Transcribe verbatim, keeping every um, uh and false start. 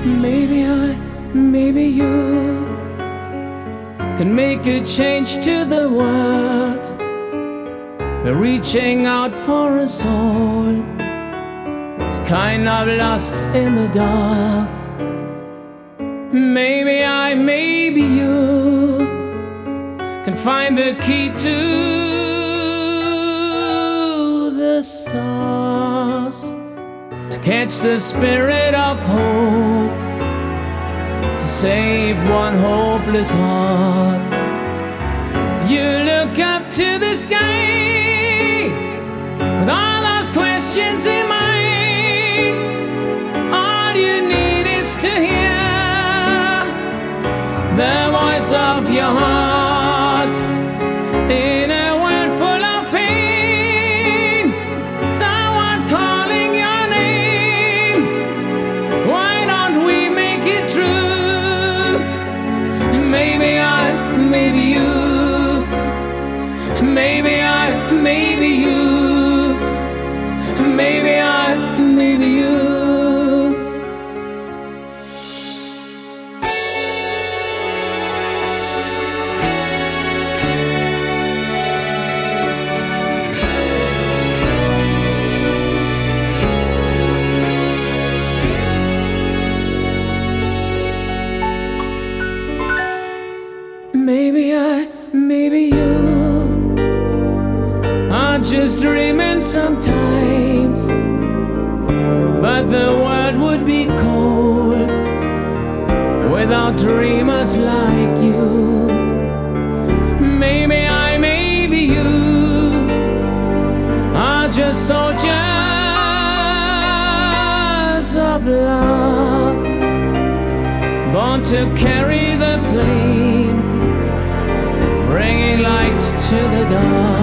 Maybe I, maybe you can make a change to the world. We're reaching out for a soul that's kind of lost in the dark. Maybe I, maybe you can find the key to the stars, to catch the spirit of hope, to save one hopeless heart. You look up to the sky with all those questions in mind. All you need is to hear the voice of your heart. In a world full of pain, someone's calling your name. Why don't we make it true? Maybe I, maybe you. Maybe I, maybe you. Maybe I, maybe you. Maybe I, maybe you are just dreaming sometimes, but the world would be cold without dreamers like you. Maybe I, maybe you are just soldiers of love, born to carry the flame, bringing light to the dark.